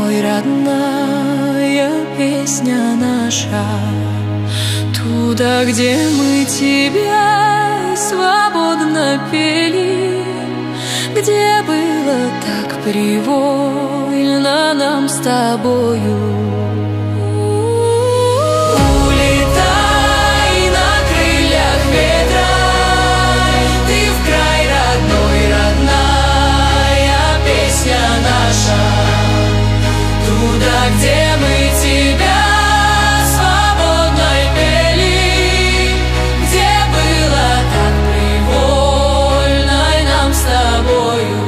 родной, родная песня наша. Туда, где мы тебя свободно пели, где было так привольно нам с тобою. Где мы тебя свободно пели, где было так привольно нам с тобою.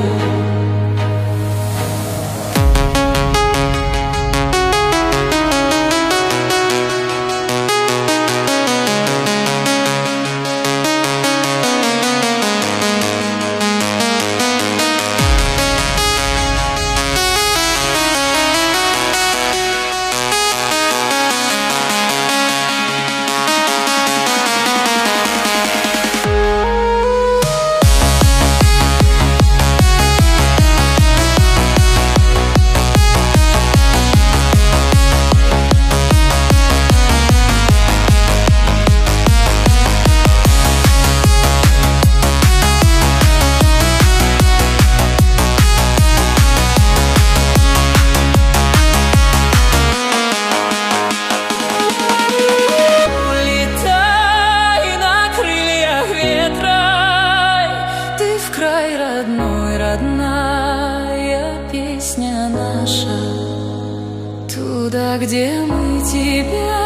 Родной, родная песня наша, туда, где мы тебя